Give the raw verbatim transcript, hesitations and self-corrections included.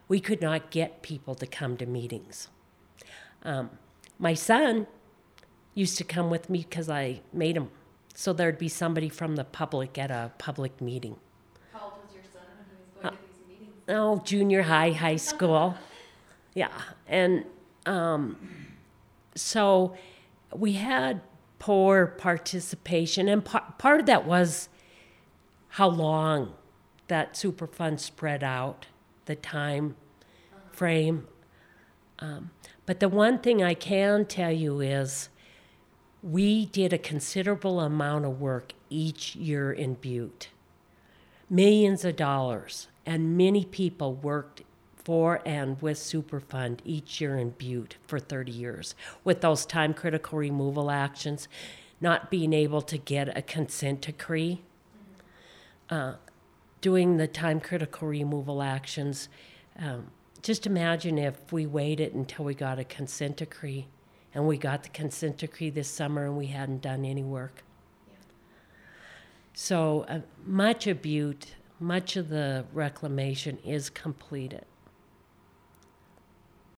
we could not get people to come to meetings. Um, my son used to come with me because I made him. So there'd be somebody from the public at a public meeting. How old was your son when he was going uh, to these meetings? Oh, junior high, high school. Yeah. And um, so we had poor participation. And par- part of that was how long that Superfund spread out, the time frame. Um, but the one thing I can tell you is we did a considerable amount of work each year in Butte. Millions of dollars, and many people worked for and with Superfund each year in Butte for thirty years with those time-critical removal actions, not being able to get a consent decree, uh, doing the time-critical removal actions. Um, just imagine if we waited until we got a consent decree, and we got the consent decree this summer and we hadn't done any work. Yeah. So uh, much of Butte, much of the reclamation is completed.